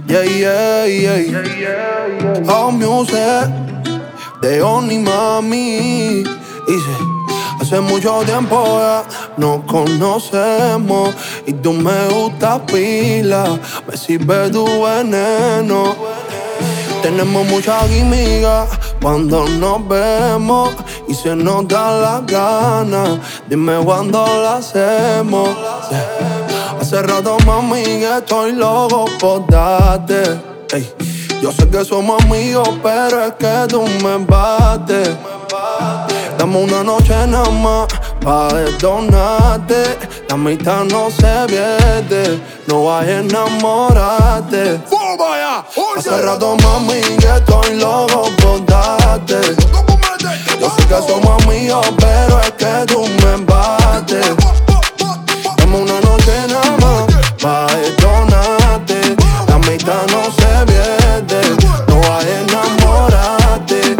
Yeah, yeah, yeah. House music de Oni Mami. Dice, hace mucho tiempo ya nos conocemos y tú me gustas pila, me sirve tu veneno. Tenemos mucha química cuando nos vemos y se nos da la gana. Dime cuándo la hacemos. Hace rato, mami, que estoy loco por darte. Ey, yo sé que somos amigos, pero es que tú me bates. Dame una noche nada más pa' perdonarte. La mitad no se pierde, no vayas a enamorarte. Hace rato, mami, que estoy loco por darte. Yo sé que somos amigos, pero es que tú me bates. Dame una noche nada más pa' perdonarte. La mitad no se pierde, no vayas a enamorarte.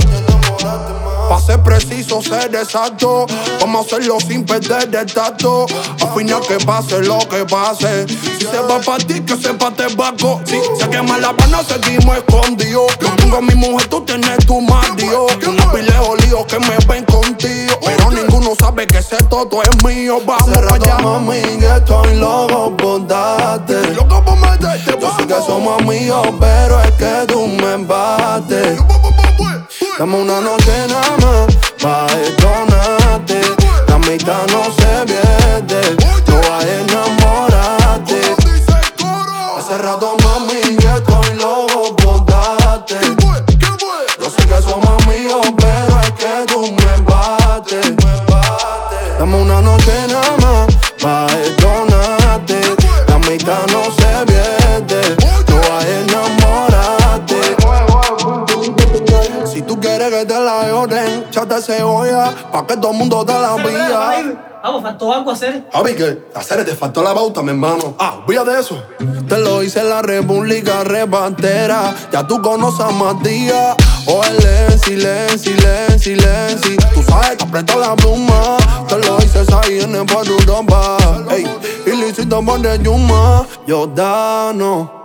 Pa' ser preciso, ser exacto, vamos a hacerlo sin perder el tacto. Al final que pase lo que pase, si se va a partir que sepa te baco. Si se quema la pana seguimos escondidos. Yo tengo a mi mujer, tú tienes tu marido. Unos pilejos líos que me ven contigo, pero ninguno sabe que ese todo es mío. Vamos para allá, mami, que estoy loco por darte. Loco por meterte, yo sé que somos amigos, pero es que tú me bates. Dame una noche nada más pa' perdonarte. La mitad no se pierde, no vayas a enamorarte. Hace rato, mami, que estoy loco por darte. Yo sé que somos amigos, pero es que tú me bates. Dame una noche nada más pa' perdonarte. La mitad no se pierde, no vayas a enamorarte. Si tú quieres que te la lloren, échate cebolla pa' que todo el mundo te la pilla. Vamos, faltó algo hacer. Javi, ¿qué? Hacer, te faltó la pauta, mi hermano. Olvídate de eso. Te lo hice en la República Rebatera. Ya tú conoces a Matías. O el silencio. Tú sabes que aprieto la pluma. Te lo hice ahí en el por Europa. Ey, y lo hiciste por de Yuma. Jordano.